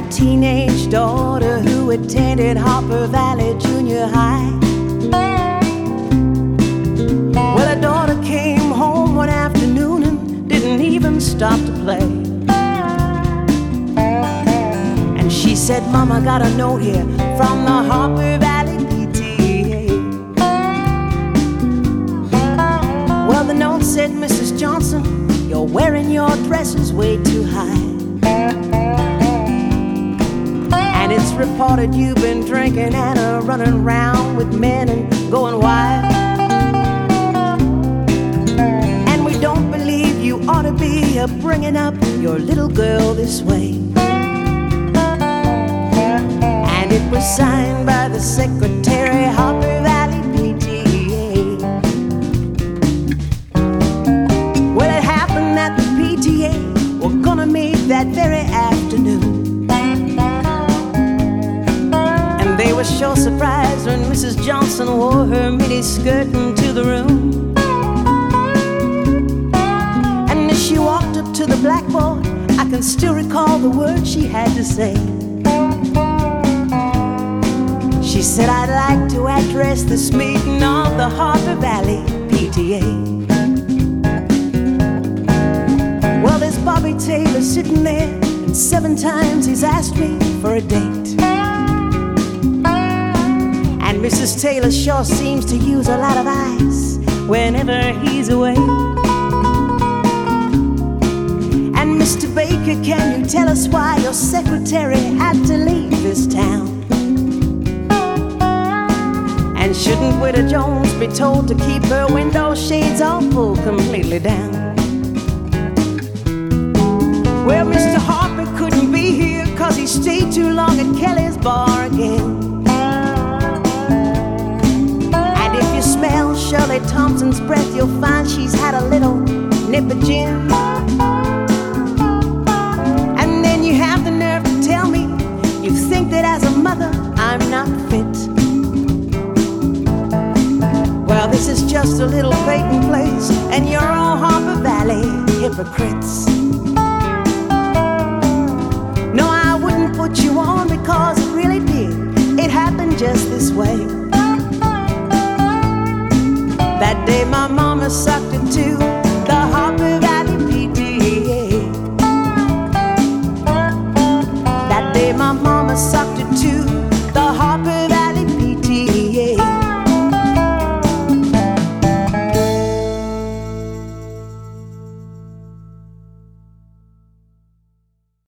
a teenage daughter who attended Harper Valley Junior High. Well, her daughter came home one afternoon and didn't even stop to play. And she said, "Mom, I got a note here from the Harper Valley PTA." Well, the note said, "Mrs. Johnson, you're wearing your dresses way too high. And it's reported you've been drinking and running around with men and going wild. And we don't believe you ought to be bringing up your little girl this way." And it was signed by the secretary, Harper Valley PTA. Well, it happened that the PTA were gonna meet that very afternoon. They were sure surprised when Mrs. Johnson wore her mini skirt into the room. And as she walked up to the blackboard, I can still recall the words she had to say. She said, "I'd like to address this meeting of the Harper Valley PTA. Well, there's Bobby Taylor sitting there, and 7 times he's asked me for a date. And Mrs. Taylor sure seems to use a lot of ice whenever he's away. And Mr. Baker, can you tell us why your secretary had to leave this town? And shouldn't Widow Jones be told to keep her window shades all pulled completely down?" Well, Mr. Harper couldn't be here 'cause he stayed too long at Kelly's bar again. Smell Shirley Thompson's breath, you'll find she's had a little nip of gin. And then you have the nerve to tell me you think that as a mother I'm not fit. Well, this is just a little Clayton place, and you're all Harper Valley hypocrites. No, I wouldn't put you on because it really did. It happened just this way. That day my mama sucked it to the Harper Valley PTA. That day my mama sucked it to the Harper